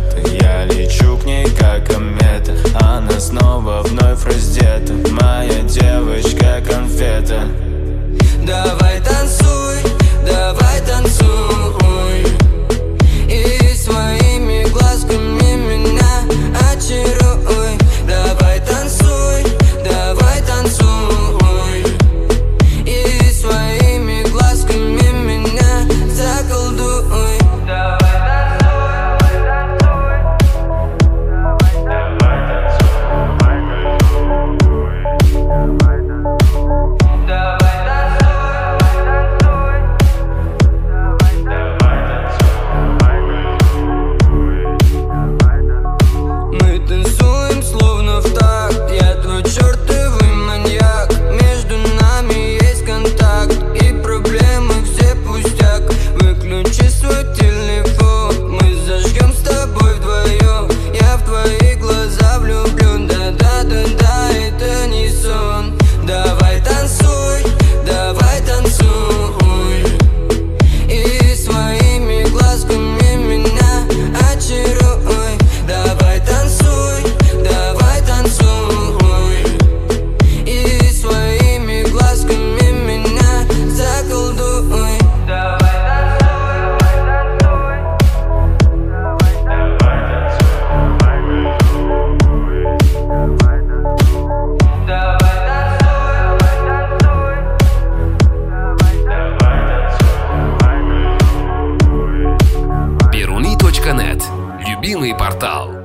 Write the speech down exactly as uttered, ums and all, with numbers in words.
это. Я лечу к ней как комета, она снова вновь раздета. Моя девочка конфета. Давай танцуй, давай танцуй, и своими глазками меня очаруй. Давай танцуй, давай танцуй, и своими глазками меня заколдуй. Давай Перуни точка нет. Любимый портал.